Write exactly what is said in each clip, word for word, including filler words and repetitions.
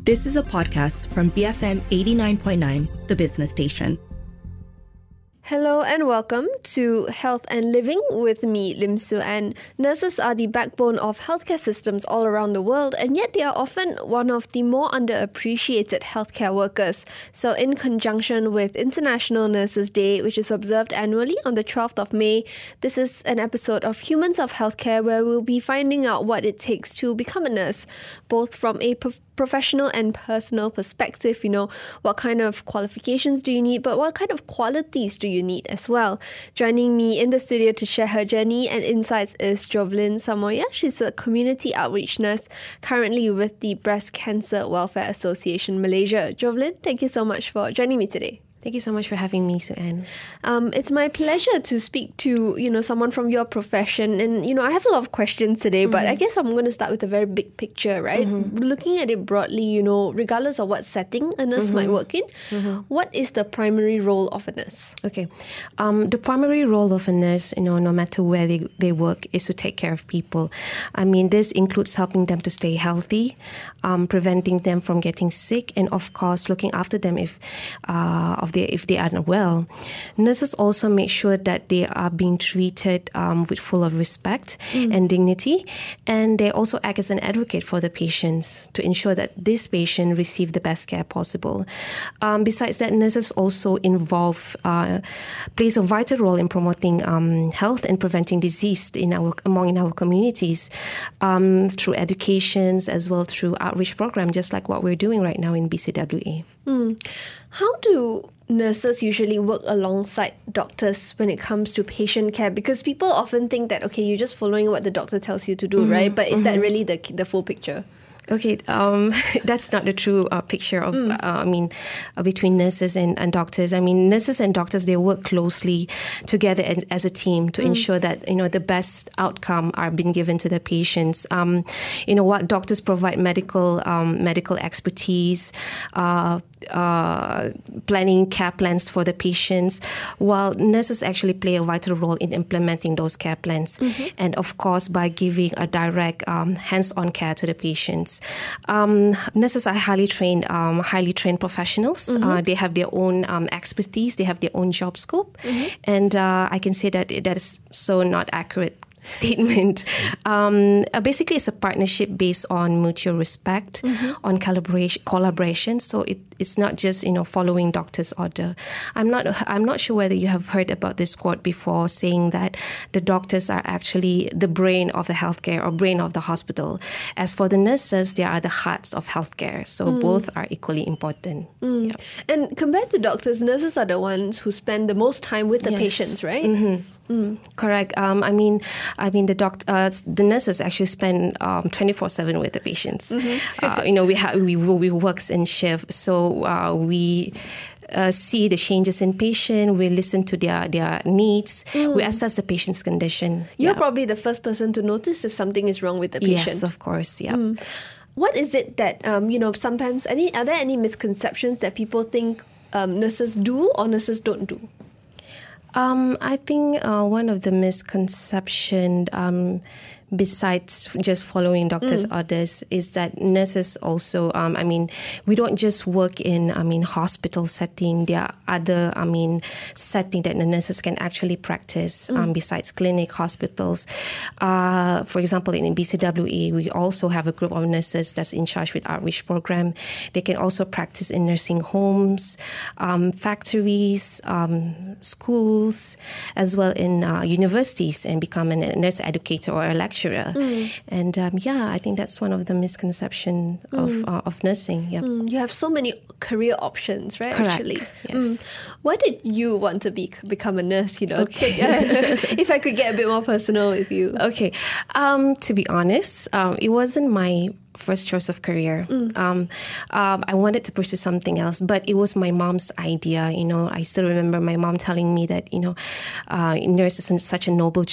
This is a podcast from B F M eighty-nine point nine, the business station. Hello and welcome to Health and Living with me, Lim Su An. Nurses are the backbone of healthcare systems all around the world, and yet they are often one of the more underappreciated healthcare workers. So in conjunction with International Nurses Day, which is observed annually on the twelfth of May, this is an episode of Humans of Healthcare where we'll be finding out what it takes to become a nurse, both from a prof- professional and personal perspective. You know, what kind of qualifications do you need, but what kind of qualities do you need as well? Joining me in the studio to share her journey and insights is Jovelyn Samoya. She's a community outreach nurse currently with the Breast Cancer Welfare Association Malaysia. Jovelyn, thank you so much for joining me today. Thank you so much for having me, Su-An. Um, it's my pleasure to speak to, you know, someone from your profession. And, you know, I have a lot of questions today, mm-hmm. but I guess I'm going to start with a very big picture, right? Mm-hmm. Looking at it broadly, you know, regardless of what setting a nurse mm-hmm. might work in, mm-hmm. what is the primary role of a nurse? Okay. Um, the primary role of a nurse, you know, no matter where they, they work, is to take care of people. I mean, this includes helping them to stay healthy, um, preventing them from getting sick, and of course, looking after them if uh, of They, if they are not well. Nurses also make sure that they are being treated um, with full of respect mm. and dignity, and they also act as an advocate for the patients to ensure that this patient receive the best care possible. Um, besides that, nurses also involve uh, plays a vital role in promoting um, health and preventing disease in our among in our communities um, through educations as well through outreach program, just like what we're doing right now in B C W A. Mm. How do nurses usually work alongside doctors when it comes to patient care? Because people often think that, okay, you're just following what the doctor tells you to do, mm-hmm. right? But is mm-hmm. that really the the full picture? Okay, um, that's not the true uh, picture of, mm. uh, I mean, uh, between nurses and, and doctors. I mean, nurses and doctors, they work closely together and, as a team to mm. ensure that, you know, the best outcome are being given to the patients. Um, you know, what doctors provide medical um, medical expertise, uh, uh, planning care plans for the patients, while nurses actually play a vital role in implementing those care plans. Mm-hmm. And of course, by giving a direct um, hands-on care to the patients. Um, nurses are highly trained, um, highly trained professionals. Mm-hmm. Uh, they have their own um, expertise. They have their own job scope. Mm-hmm. And uh, I can say that that is so not accurate statement. Um, uh, basically, it's a partnership based on mutual respect, mm-hmm. on collaboration, collaboration. So it, it's not just, you know, following doctor's order. I'm not I'm not sure whether you have heard about this quote before, saying that the doctors are actually the brain of the healthcare or brain of the hospital. As for the nurses, they are the hearts of healthcare. So mm. both are equally important. Mm. Yeah. And compared to doctors, nurses are the ones who spend the most time with the yes. patients, right? Mm-hmm. Mm. Correct. Um, I mean, I mean the doc, uh, the nurses actually spend um, twenty-four seven with the patients. Mm-hmm. uh, you know, we have we we works in shift, so uh, we. Uh, see the changes in patient, we listen to their, their needs, mm. we assess the patient's condition. You're yeah. probably the first person to notice if something is wrong with the patient. Yes, of course, yeah. Mm. What is it that, um, you know, sometimes, any are there any misconceptions that people think um, nurses do or nurses don't do? Um, I think uh, one of the misconceptions, um, besides just following doctors' mm. orders, is that nurses also, um, I mean, we don't just work in, I mean, hospital setting. There are other, I mean, setting that the nurses can actually practice mm. um, besides clinic, hospitals. Uh, for example, in B C W A, we also have a group of nurses that's in charge with outreach program. They can also practice in nursing homes, um, factories, um, schools, as well in uh, universities, and become a nurse educator or a lecturer. Mm. And um, yeah, I think that's one of the misconceptions mm. of uh, of nursing. Yeah, mm. You have so many career options, right? Correct. Actually, yes. Mm. Why did you want to be become a nurse? You know, okay. If I could get a bit more personal with you. Okay, um, to be honest, um, it wasn't my first choice of career. Mm. Um, um, I wanted to pursue something else, but it was my mom's idea. You know, I still remember my mom telling me that, you know, uh, nurse is such a noble job,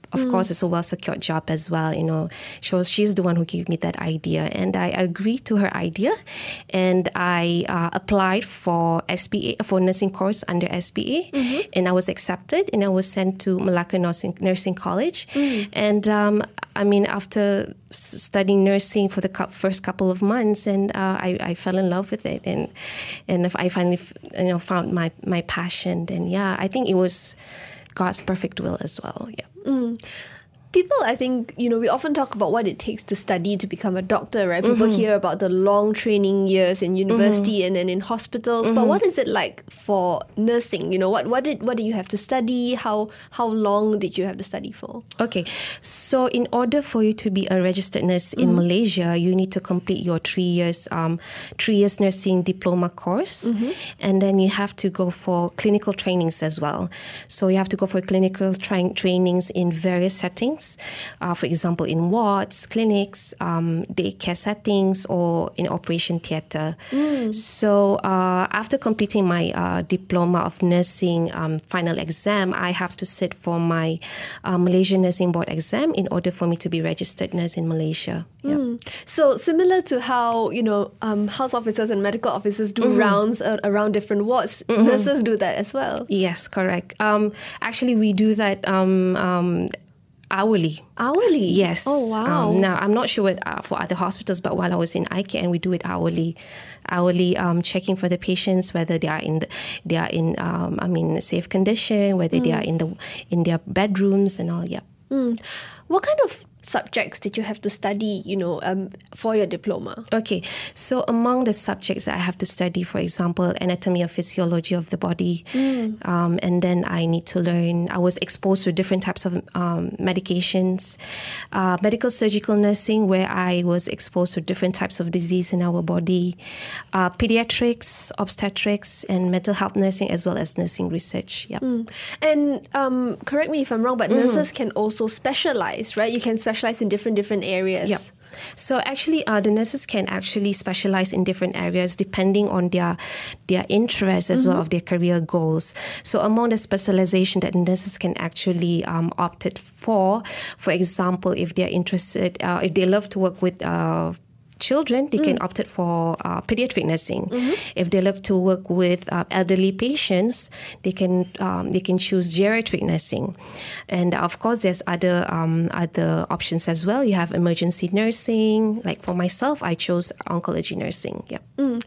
Of mm. course, it's a well-secured job as well. You know, she was, she's the one who gave me that idea, and I agreed to her idea, and I uh, applied for S P A, for nursing course under S P A, mm-hmm. and I was accepted, and I was sent to Malacca Nursing, Nursing College, mm. and um, I mean, after studying nursing for the first couple of months, and uh, I, I fell in love with it, and and I finally, you know, found my my passion, and yeah, I think it was God's perfect will as well. Yeah. Mm. People, I think, you know, we often talk about what it takes to study to become a doctor, right? People mm-hmm. hear about the long training years in university mm-hmm. and then in hospitals. Mm-hmm. But what is it like for nursing? You know, what what did what did you have to study? How how long did you have to study for? Okay, so in order for you to be a registered nurse in mm-hmm. Malaysia, you need to complete your three years um three years nursing diploma course, mm-hmm. and then you have to go for clinical trainings as well. So you have to go for clinical tra- trainings in various settings. Uh, for example, in wards, clinics, um, daycare settings, or in operation theatre. Mm. So uh, after completing my uh, diploma of nursing um, final exam, I have to sit for my uh, Malaysian Nursing Board exam in order for me to be registered nurse in Malaysia. Yep. Mm. So similar to how, you know, um, health officers and medical officers do mm-hmm. rounds uh, around different wards, mm-hmm. nurses do that as well. Yes, correct. Um, actually, we do that um, um, hourly. Hourly? Yes. Oh, wow. Um, now, I'm not sure what, uh, for other hospitals, but while I was in I K N, we do it hourly. Hourly, um, checking for the patients, whether they are in, the, they are in, um, I mean, safe condition, whether mm. they are in the in their bedrooms and all. Yeah. Mm. What kind of subjects did you have to study, you know, um, for your diploma? Okay, so among the subjects that I have to study, for example, anatomy or physiology of the body, mm. um, and then I need to learn, I was exposed to different types of um, medications, uh, medical surgical nursing, where I was exposed to different types of disease in our body, uh, pediatrics, obstetrics, and mental health nursing, as well as nursing research. Yep. Mm. And um, correct me if I'm wrong, but mm. nurses can also specialize, right? You can specialize in different different areas. Yep. So actually, uh, the nurses can actually specialize in different areas depending on their their interests as mm-hmm. well of their career goals. So among the specialization that nurses can actually um, opt it for, for example, if they're interested, uh, if they love to work with uh, children, they mm. can opt it for uh, pediatric nursing. Mm-hmm. If they love to work with uh, elderly patients, they can um, they can choose geriatric nursing. And of course, there's other um, other options as well. You have emergency nursing. Like for myself, I chose oncology nursing. Yeah. Mm.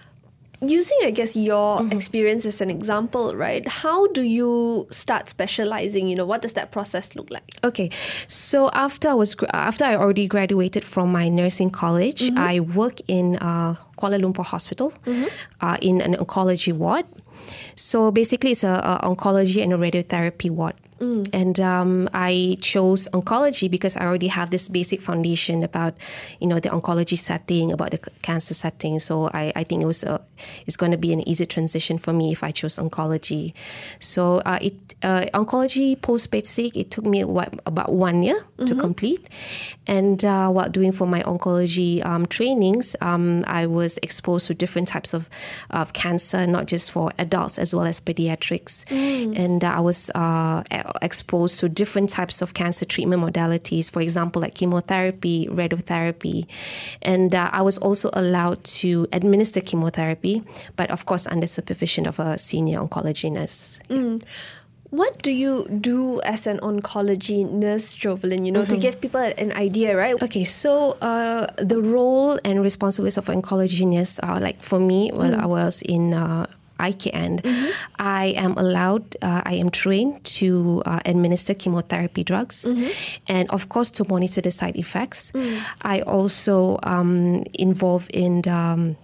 Using, I guess, your mm-hmm. experience as an example, right? How do you start specializing? You know, what does that process look like? Okay, so after I was after I already graduated from my nursing college, mm-hmm. I work in uh, Kuala Lumpur Hospital mm-hmm. uh, in an oncology ward. So basically, it's a, a oncology and a radiotherapy ward. Mm. And um, I chose oncology because I already have this basic foundation about, you know, the oncology setting, about the cancer setting. So I, I think it was a, it's going to be an easy transition for me if I chose oncology. So uh, it uh, oncology post-basic, it took me what, about one year mm-hmm. to complete. And uh, while doing for my oncology um, trainings, um, I was exposed to different types of, of cancer, not just for adults as well as pediatrics. Mm. And uh, I was uh, exposed to different types of cancer treatment modalities, for example, like chemotherapy, radiotherapy. And uh, I was also allowed to administer chemotherapy, but of course under supervision of a senior oncology nurse. Mm. What do you do as an oncology nurse, Jovelyn, you know, mm-hmm. to give people an idea, right? Okay, so uh, the role and responsibilities of oncology nurse are like for me, while mm. I was in uh, I K N, mm-hmm. I am allowed, uh, I am trained to uh, administer chemotherapy drugs mm-hmm. and of course to monitor the side effects. Mm. I also um, involve in the, um,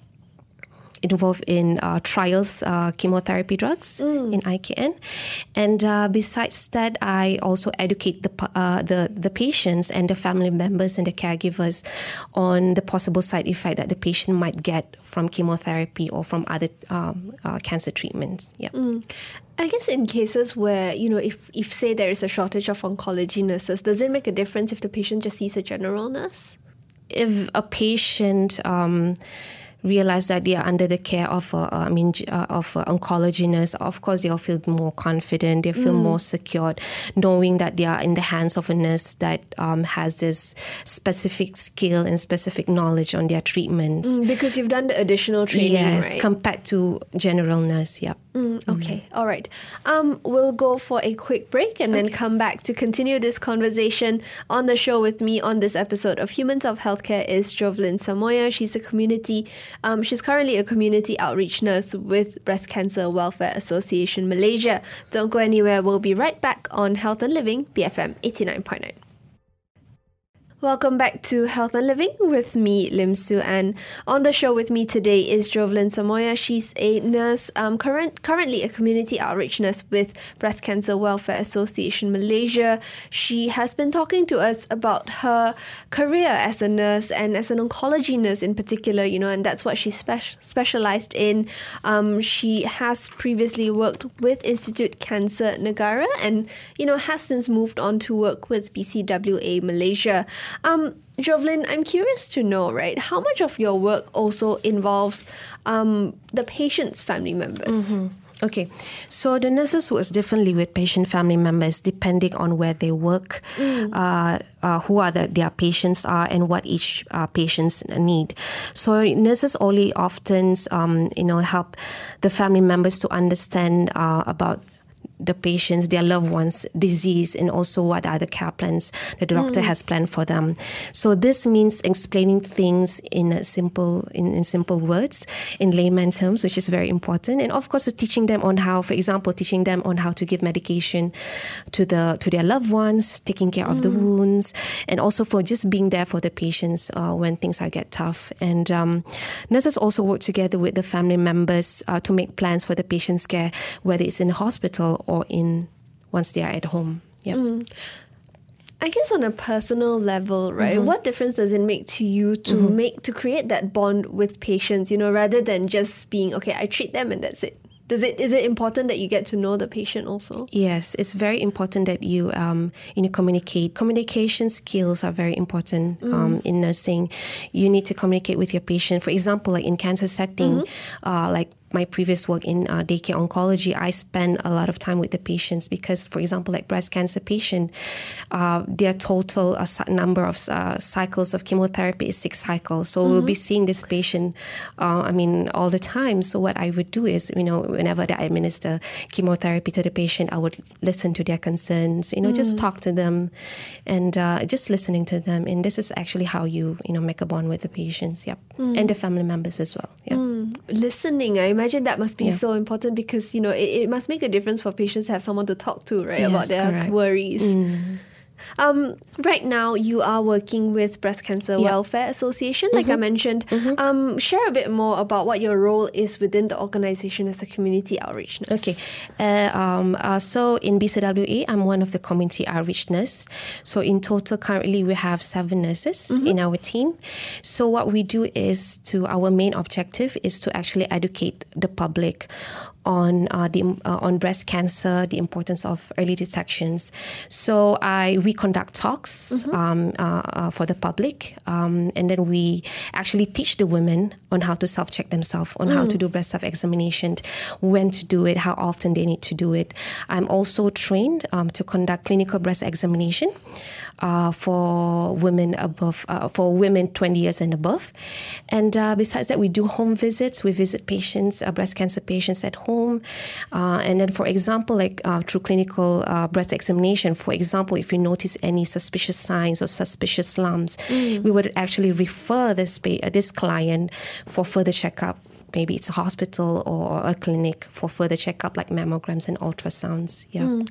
involved in uh, trials, uh, chemotherapy drugs mm. in I K N. And uh, besides that, I also educate the, uh, the the patients and the family members and the caregivers on the possible side effect that the patient might get from chemotherapy or from other um, uh, cancer treatments. Yeah. Mm. I guess in cases where, you know, if, if say there is a shortage of oncology nurses, does it make a difference if the patient just sees a general nurse? If a patient Um, realize that they are under the care of, uh, I mean, uh, of uh, oncology nurse, of course they'll feel more confident, they feel mm. more secured, knowing that they are in the hands of a nurse that um, has this specific skill and specific knowledge on their treatments. Mm, because you've done the additional training, yes, right? compared to general nurse, yeah. Mm, okay, mm. all right. Um, we'll go for a quick break and okay. then come back to continue this conversation. On the show with me on this episode of Humans of Healthcare is Jovelyn Samoya. She's a community, um, she's currently a community outreach nurse with Breast Cancer Welfare Association Malaysia. Don't go anywhere. We'll be right back on Health and Living, B F M eighty-nine point nine. Welcome back to Health and Living with me, Lim Su An. On the show with me today is Jovelyn Samoya. She's a nurse, um, current, currently a community outreach nurse with Breast Cancer Welfare Association Malaysia. She has been talking to us about her career as a nurse and as an oncology nurse in particular, you know, and that's what she's spe- specialized in. Um, she has previously worked with Institute Cancer Negara and, you know, has since moved on to work with B C W A Malaysia. Um, Jovelyn, I'm curious to know, right, how much of your work also involves um, the patient's family members? Mm-hmm. Okay, so the nurses work differently with patient family members depending on where they work, mm. uh, uh, who are the, their patients are, and what each uh, patients need. So nurses only often, um, you know, help the family members to understand uh, about the patients, their loved ones' disease, and also what are the care plans the doctor mm. has planned for them. So this means explaining things in a simple, in, in simple words, in layman terms, which is very important. And of course, teaching them on how, for example, teaching them on how to give medication to the to their loved ones, taking care mm. of the wounds, and also for just being there for the patients uh, when things are get tough. And um, nurses also work together with the family members uh, to make plans for the patient's care, whether it's in the hospital or in once they are at home. Yeah. Mm. I guess on a personal level, right? Mm-hmm. What difference does it make to you to mm-hmm. make to create that bond with patients? You know, rather than just being okay, I treat them and that's it. Does it is it important that you get to know the patient also? Yes, it's very important that you um you know communicate. Communication skills are very important mm. um, in nursing. You need to communicate with your patient. For example, like in cancer setting, mm-hmm. uh, like. my previous work in uh, daycare oncology, I spend a lot of time with the patients because, for example, like breast cancer patient, uh, their total uh, number of uh, cycles of chemotherapy is six cycles. So mm-hmm. we'll be seeing this patient, uh, I mean, all the time. So what I would do is, you know, whenever I administer chemotherapy to the patient, I would listen to their concerns, you know, mm. just talk to them and uh, just listening to them. And this is actually how you, you know, make a bond with the patients, yep, mm. and the family members as well. Yep. Mm. Listening, I imagine that must be yeah. so important because, you know, it, it must make a difference for patients to have someone to talk to, right, yes, about their correct. worries. Mm. Um, right now, you are working with Breast Cancer yep. Welfare Association, like mm-hmm. I mentioned. Mm-hmm. Um, share a bit more about what your role is within the organization as a community outreach nurse. Okay. Uh, um, uh, so in B C W A, I'm one of the community outreach nurses. So in total, currently, we have seven nurses mm-hmm. in our team. So what we do is to, our main objective is to actually educate the public on uh, the uh, on breast cancer, the importance of early detections. So I we conduct talks mm-hmm. um, uh, uh, for the public, um, and then we actually teach the women on how to self-check themselves, on mm. how to do breast self-examination, when to do it, how often they need to do it. I'm also trained um, to conduct clinical breast examination uh, for women above, uh, for women twenty years and above. And uh, besides that, we do home visits. We visit patients, uh, breast cancer patients at home. Home. Uh, and then, for example, like uh, through clinical uh, breast examination, for example, if you notice any suspicious signs or suspicious lumps, mm. we would actually refer this uh, this client for further checkup. Maybe it's a hospital or a clinic for further checkup, like mammograms and ultrasounds. Yeah. Mm.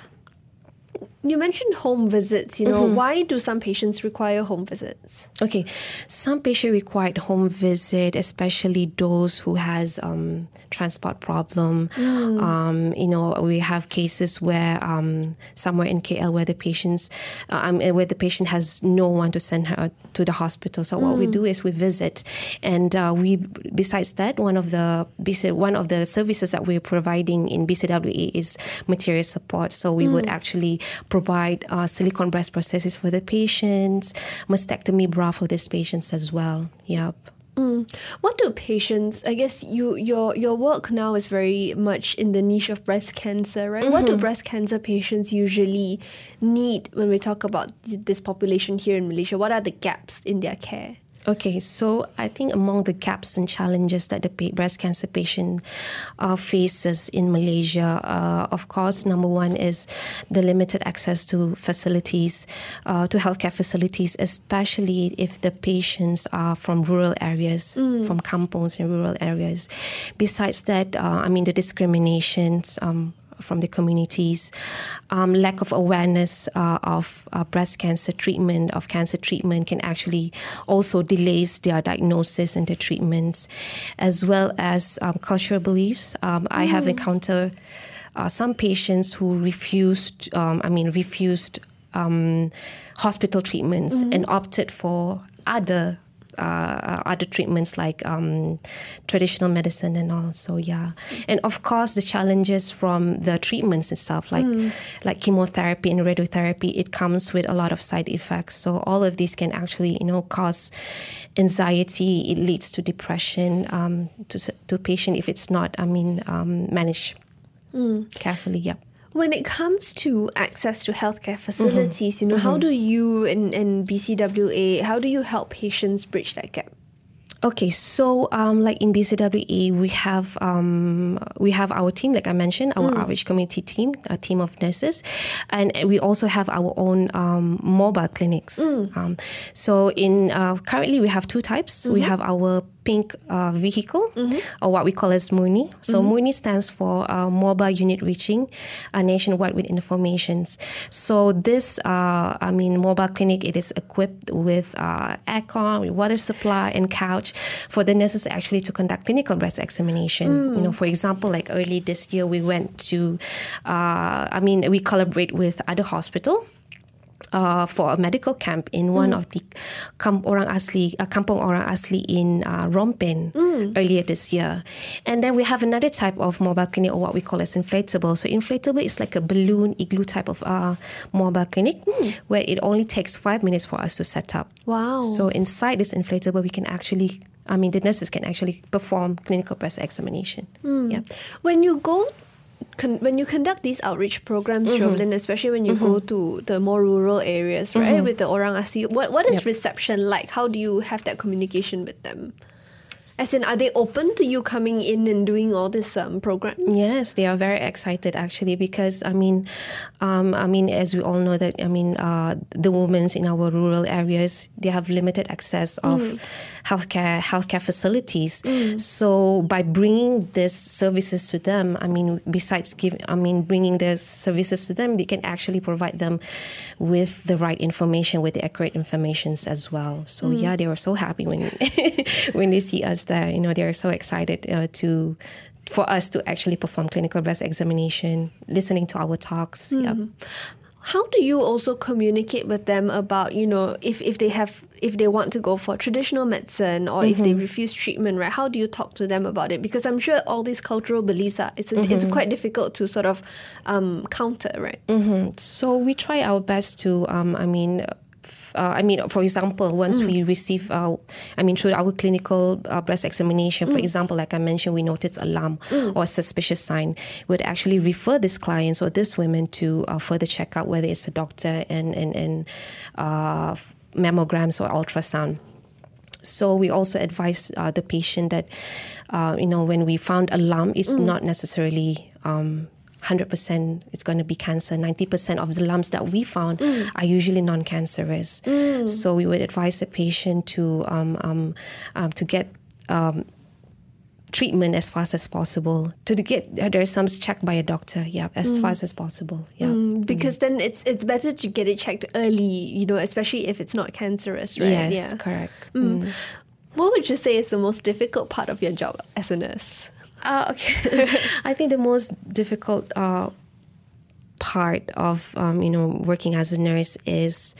You mentioned home visits, you know, mm-hmm. why do some patients require home visits? Okay, some patients require home visit, especially those who has um, transport problem. Mm. Um, you know, we have cases where um, somewhere in K L where the patients, uh, um, where the patient has no one to send her to the hospital. So mm. what we do is we visit, and uh, we, besides that, one of the one of the services that we're providing in B C W A is material support. So we mm. would actually provide uh, silicone breast prosthesis for the patients, mastectomy bra for these patients as well. Yep. Mm. What do patients, I guess you your your work now is very much in the niche of breast cancer, right? Mm-hmm. What do breast cancer patients usually need when we talk about this population here in Malaysia? What are the gaps in their care? Okay, so I think among the gaps and challenges that the pa- breast cancer patient uh, faces in Malaysia, uh, of course, number one is the limited access to facilities, uh, to healthcare facilities, especially if the patients are from rural areas, mm. from kampongs in rural areas. Besides that, uh, I mean, the discriminations, um, from the communities, um, lack of awareness uh, of uh, breast cancer treatment, of cancer treatment can actually also delays their diagnosis and their treatments, as well as um, cultural beliefs. Um, mm. I have encountered uh, some patients who refused, um, I mean, refused um, hospital treatments mm. and opted for other Uh, other treatments like um, traditional medicine and all. So yeah, and of course the challenges from the treatments itself, like mm. like chemotherapy and radiotherapy, it comes with a lot of side effects. So all of these can actually, you know, cause anxiety. It leads to depression um, to to patient if it's not, I mean, um, managed mm. carefully. Yeah. When it comes to access to healthcare facilities, mm-hmm. you know, mm-hmm. how do you and, and B C W A, how do you help patients bridge that gap? Okay, so um, like in B C W A, we have um, we have our team, like I mentioned, our mm. outreach community team, a team of nurses, and we also have our own um, mobile clinics. Mm. Um, so in uh, currently we have two types. Mm-hmm. We have our pink uh, vehicle, mm-hmm. or what we call as MURNI. So mm-hmm. MURNI stands for uh, Mobile Unit Reaching uh, Nationwide with Informations. So this, uh, I mean, mobile clinic, it is equipped with uh, aircon, with water supply and couch for the nurses actually to conduct clinical breast examination. Mm. You know, for example, like early this year, we went to, uh, I mean, we collaborate with other hospital. Uh, for a medical camp in one mm. of the kamp orang asli, uh, kampung orang asli in uh, Rompen mm. earlier this year. And then we have another type of mobile clinic, or what we call as inflatable. So inflatable is like a balloon igloo type of uh, mobile clinic mm. where it only takes five minutes for us to set up. Wow. So inside this inflatable, we can actually, I mean, the nurses can actually perform clinical breast examination. Mm. Yeah. When you go Con- when you conduct these outreach programs, mm-hmm. Jovelyn, especially when you mm-hmm. go to the more rural areas, right, mm-hmm. with the orang asli, what what is yep. reception like? How do you have that communication with them? As in, are they open to you coming in and doing all these um, programs? Yes, they are very excited actually, because I mean, um, I mean, as we all know that I mean, uh, the women in our rural areas, they have limited access of mm. healthcare healthcare facilities. Mm. So by bringing these services to them, I mean, besides give, I mean, bringing these services to them, they can actually provide them with the right information, with the accurate informations as well. So mm. yeah, they were so happy when when they see us there. You know, they are so excited uh, to for us to actually perform clinical breast examination, listening to our talks. Mm. Yep. How do you also communicate with them about, you know, if, if they have if they want to go for traditional medicine or mm-hmm. if they refuse treatment, right? How do you talk to them about it? Because I'm sure all these cultural beliefs are it's mm-hmm. it's quite difficult to sort of um, counter, right? Mm-hmm. So we try our best to, um, I mean. Uh, I mean, for example, once mm. we receive, uh, I mean, through our clinical uh, breast examination, for mm. example, like I mentioned, we noticed a lump mm. or a suspicious sign, we'd actually refer these clients or these women to uh, further check out whether it's a doctor and, and, and uh, mammograms or ultrasound. So we also advise uh, the patient that, uh, you know, when we found a lump, it's mm. not necessarily Um, one hundred percent it's going to be cancer. ninety percent of the lumps that we found mm. are usually non-cancerous. Mm. So we would advise the patient to um, um, um, to get um, treatment as fast as possible. To get uh, there's some checked by a doctor, yeah, as mm. fast as possible. Yeah, mm, because mm. then it's it's better to get it checked early, you know, especially if it's not cancerous, right? Yes, yeah. correct. Mm. Mm. What would you say is the most difficult part of your job as a nurse? Uh, okay. I think the most difficult uh, part of um, you know working as a nurse is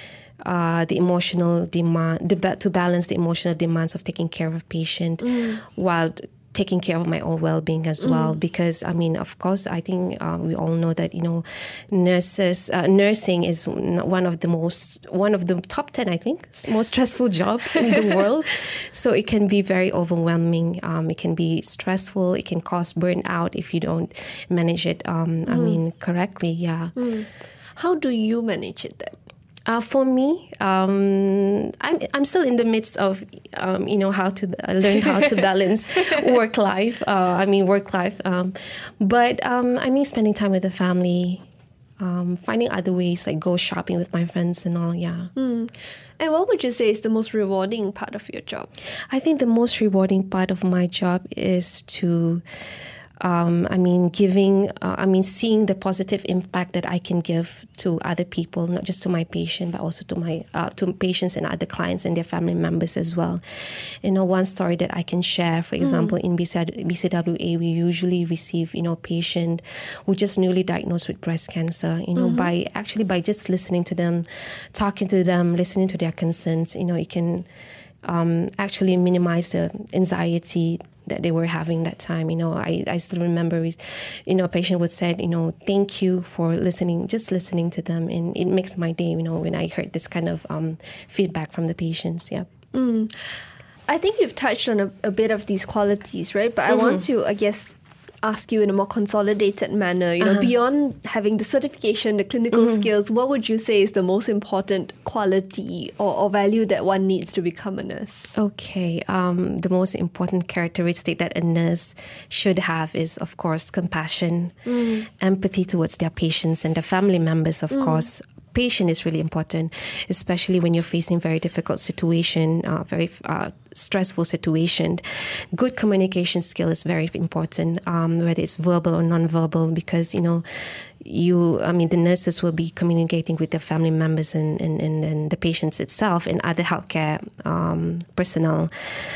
uh, the emotional demand, the to balance the emotional demands of taking care of a patient, mm. while taking care of my own well-being as well, mm. because I mean, of course, I think uh, we all know that, you know, nurses, uh, nursing is one of the most, one of the top ten, I think, most stressful job in the world. So it can be very overwhelming. Um, it can be stressful. It can cause burnout if you don't manage it, um, mm. I mean, correctly. Yeah. Mm. How do you manage it then? Uh, for me, um, I'm I'm still in the midst of, um, you know, how to uh, learn how to balance work life. Uh, I mean, work life. Um, but um, I mean, spending time with the family, um, finding other ways, like go shopping with my friends and all. Yeah. Mm. And what would you say is the most rewarding part of your job? I think the most rewarding part of my job is to. Um, I mean, giving, uh, I mean, seeing the positive impact that I can give to other people, not just to my patient, but also to my uh, to patients and other clients and their family members as well. You know, one story that I can share, for example, mm. in B C W A, we usually receive, you know, patient who just newly diagnosed with breast cancer. You know, mm-hmm. by actually by just listening to them, talking to them, listening to their concerns. You know, it can um, actually minimize the anxiety that they were having that time. You know, I, I still remember, you know, a patient would say, you know, thank you for listening, just listening to them. And it makes my day, you know, when I heard this kind of um, feedback from the patients. Yeah. Mm. I think you've touched on a, a bit of these qualities, right? But I mm-hmm. want to, I guess, ask you in a more consolidated manner, you know, uh-huh. beyond having the certification, the clinical mm-hmm. skills, what would you say is the most important quality or, or value that one needs to become a nurse? Okay, um, the most important characteristic that a nurse should have is, of course, compassion, mm. empathy towards their patients and their family members, of mm. course. Patient is really important, especially when you're facing very difficult situation, uh, very uh, stressful situation. Good communication skill is very important, um, whether it's verbal or non-verbal, because, you know, you, I mean, the nurses will be communicating with their family members and, and, and, and the patients itself and other healthcare um, personnel.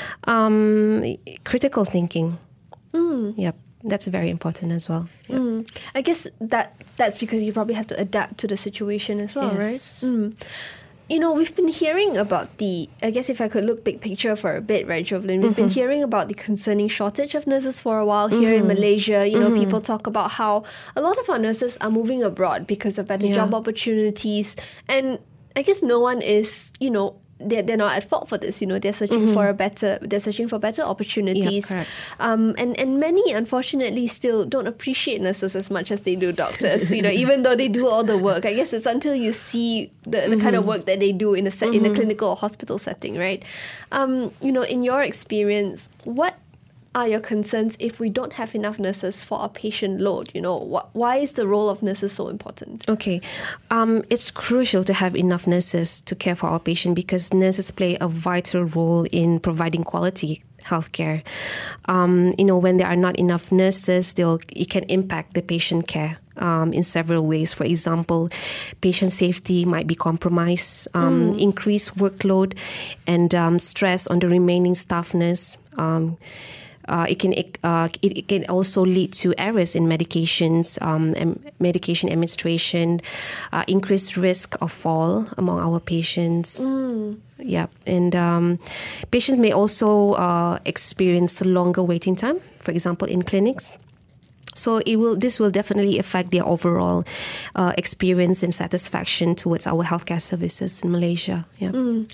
Um, critical thinking. Mm. Yep. That's very important as well. Yeah. Mm. I guess that that's because you probably have to adapt to the situation as well, yes. right? Mm. You know, we've been hearing about the, I guess if I could look big picture for a bit, right, Jovelyn? We've mm-hmm. been hearing about the concerning shortage of nurses for a while here mm-hmm. in Malaysia. You know, mm-hmm. people talk about how a lot of our nurses are moving abroad because of better yeah. job opportunities. And I guess no one is, you know, They're, they're not at fault for this, you know. They're searching mm-hmm. for a better, they're searching for better opportunities, yeah, um, and and many unfortunately still don't appreciate nurses as much as they do doctors. You know, even though they do all the work, I guess it's until you see the, the mm-hmm. kind of work that they do in a set, mm-hmm. in a clinical or hospital setting, right? Um, you know, in your experience, what are your concerns if we don't have enough nurses for our patient load? You know, wh- why is the role of nurses so important? Okay, um, it's crucial to have enough nurses to care for our patient because nurses play a vital role in providing quality healthcare. Um, you know, when there are not enough nurses, they'll, it can impact the patient care. Um, in several ways. For example, patient safety might be compromised, um, mm. increased workload and um, stress on the remaining staff nurse. Um, Uh, it can uh, it, it can also lead to errors in medications, um, and medication administration, uh, increased risk of fall among our patients. Mm. Yeah, and um, patients may also uh, experience longer waiting time, for example, in clinics. So it will. This will definitely affect their overall uh, experience and satisfaction towards our healthcare services in Malaysia. Yeah. Mm.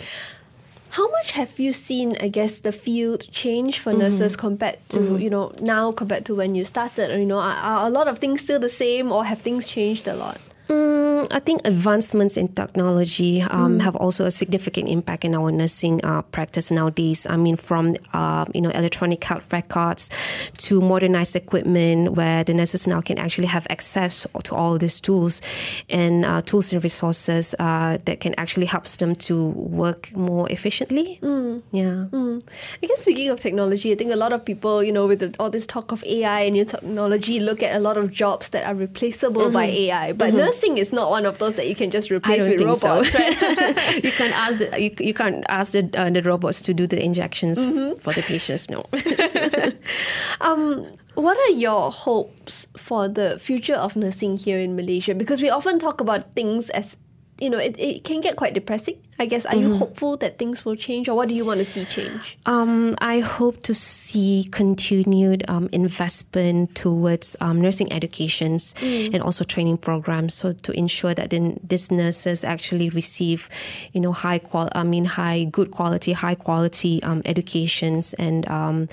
How much have you seen, I guess, the field change for mm-hmm. nurses compared to, mm-hmm. you know, now compared to when you started? Or, you know, are, are a lot of things still the same or have things changed a lot? Mm, I think advancements in technology um, mm. have also a significant impact in our nursing uh, practice nowadays. I mean, from uh, you know electronic health records to modernized equipment, where the nurses now can actually have access to all these tools and uh, tools and resources uh, that can actually help them to work more efficiently. Mm. Yeah. Mm. I guess speaking of technology, I think a lot of people, you know, with the, all this talk of A I and new technology, look at a lot of jobs that are replaceable mm-hmm. by A I, but mm-hmm. nursing is not one of those that you can just replace with robots, so. right? you can't ask the you, you can't ask the, uh, the robots to do the injections mm-hmm. for the patients. No. um, what are your hopes for the future of nursing here in Malaysia? Because we often talk about things as, you know, it, it can get quite depressing I guess, are mm-hmm. you hopeful that things will change, or what do you want to see change? Um, I hope to see continued um, investment towards um, nursing educations mm. and also training programs, so to ensure that then these nurses actually receive, you know, high qual, I mean, high, good quality, high quality um, educations and um,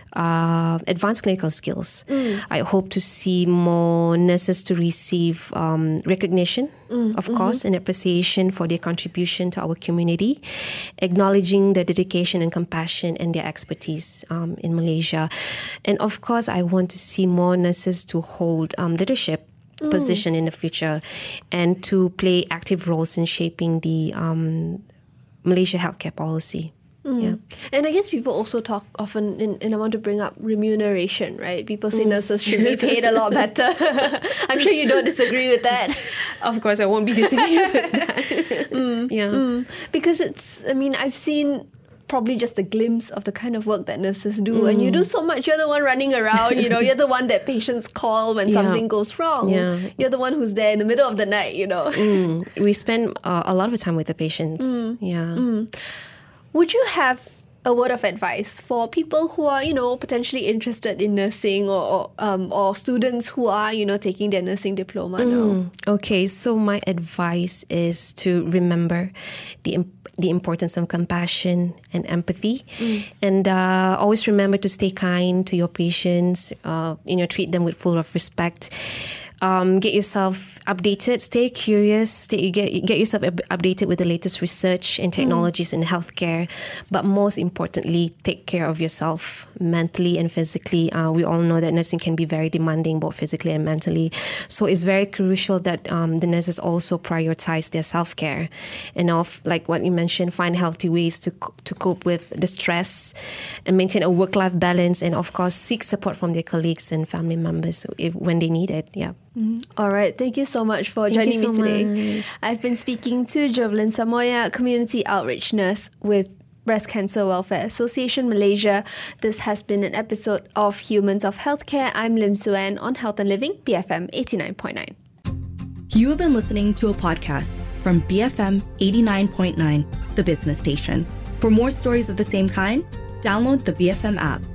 Uh, advanced clinical skills. Mm. I hope to see more nurses to receive um, recognition, mm. of mm-hmm. course, and appreciation for their contribution to our community, acknowledging their dedication and compassion and their expertise um, in Malaysia. And of course, I want to see more nurses to hold um, leadership mm. position in the future and to play active roles in shaping the um, Malaysia healthcare policy. Mm. Yeah. And I guess people also talk often, in, and I want to bring up remuneration, right? People say mm. nurses should be paid a lot better. I'm sure you don't disagree with that. Of course, I won't be disagreeing with that. mm. Yeah. Mm. Because it's, I mean, I've seen probably just a glimpse of the kind of work that nurses do. Mm. And you do so much. You're the one running around, you know, you're the one that patients call when yeah. something goes wrong. Yeah. You're the one who's there in the middle of the night, you know. Mm. We spend uh, a lot of time with the patients. Mm. Yeah. Mm. Would you have a word of advice for people who are, you know, potentially interested in nursing, or or, um, or students who are, you know, taking their nursing diploma mm. now? Okay, so my advice is to remember the the importance of compassion and empathy, mm. and uh, always remember to stay kind to your patients. Uh, you know, treat them with full of respect. Um, get yourself updated, stay curious, stay, get, get yourself up- updated with the latest research and technologies mm. in healthcare. But most importantly, take care of yourself mentally and physically. Uh, we all know that nursing can be very demanding, both physically and mentally. So it's very crucial that um, the nurses also prioritize their self-care. And of, like what you mentioned, find healthy ways to to cope with the stress and maintain a work-life balance. And of course, seek support from their colleagues and family members if, when they need it. Yeah. Mm-hmm. All right. Thank you so much for Thank joining so me today. Much. I've been speaking to Jovelyn Samoya, Community Outreach Nurse with Breast Cancer Welfare Association Malaysia. This has been an episode of Humans of Healthcare. I'm Lim Suen on Health and Living, B F M eighty-nine point nine. You have been listening to a podcast from B F M eighty-nine point nine, the business station. For more stories of the same kind, download the B F M app.